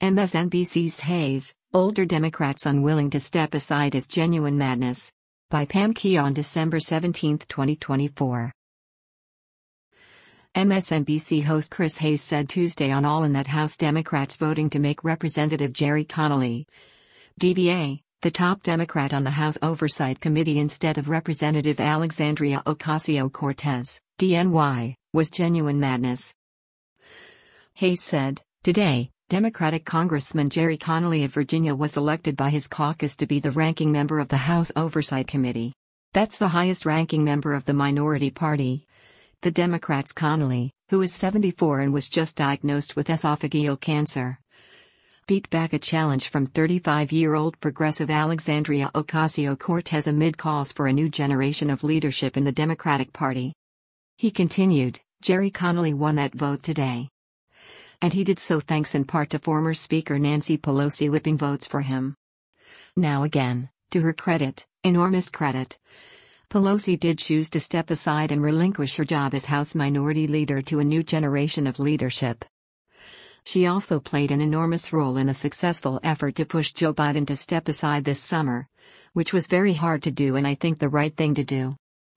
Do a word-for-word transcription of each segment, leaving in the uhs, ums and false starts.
M S N B C's Hayes, Older Democrats Unwilling to Step Aside is Genuine Madness. By Pam Keon, December seventeenth, twenty twenty-four. M S N B C host Chris Hayes said Tuesday on All In that House Democrats voting to make Representative Gerry Connolly, D B A, the top Democrat on the House Oversight Committee instead of Representative Alexandria Ocasio-Cortez, D N Y, was genuine madness. Hayes said, "Today, Democratic Congressman Gerry Connolly of Virginia was elected by his caucus to be the ranking member of the House Oversight Committee. That's the highest ranking member of the minority party." The Democrat's Connolly, who is seventy-four and was just diagnosed with esophageal cancer, beat back a challenge from thirty-five-year-old progressive Alexandria Ocasio-Cortez amid calls for a new generation of leadership in the Democratic Party. He continued, "Gerry Connolly won that vote today. And he did so thanks in part to former Speaker Nancy Pelosi whipping votes for him." Now again, to her credit, enormous credit, Pelosi did choose to step aside and relinquish her job as House Minority Leader to a new generation of leadership. She also played an enormous role in a successful effort to push Joe Biden to step aside this summer, which was very hard to do and I think the right thing to do.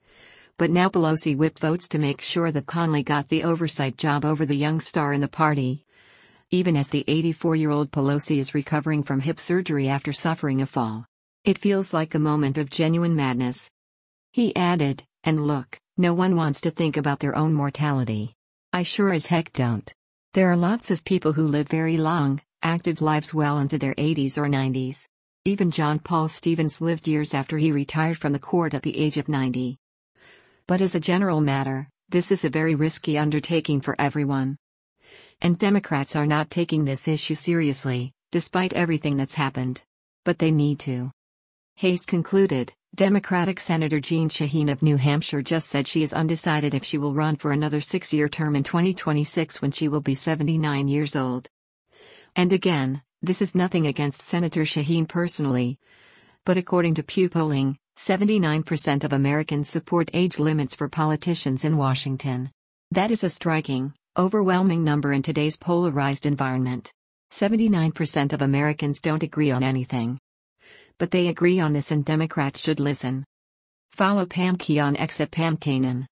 But now Pelosi whipped votes to make sure that Connolly got the oversight job over the young star in the party, even as the eighty-four-year-old Pelosi is recovering from hip surgery after suffering a fall. It feels like a moment of genuine madness. He added, "And look, no one wants to think about their own mortality. I sure as heck don't. There are lots of people who live very long, active lives well into their eighties or nineties. Even John Paul Stevens lived years after he retired from the court at the age of ninety. But as a general matter, this is a very risky undertaking for everyone. And Democrats are not taking this issue seriously, despite everything that's happened. But they need to." Hayes concluded, "Democratic Senator Jeanne Shaheen of New Hampshire just said she is undecided if she will run for another six-year term in twenty twenty-six when she will be seventy-nine years old. And again, this is nothing against Senator Shaheen personally. But according to Pew polling, seventy-nine percent of Americans support age limits for politicians in Washington. That is a striking, overwhelming number in today's polarized environment. seventy-nine percent of Americans don't agree on anything. But they agree on this and Democrats should listen." Follow Pam Keon X at Pam Kanan.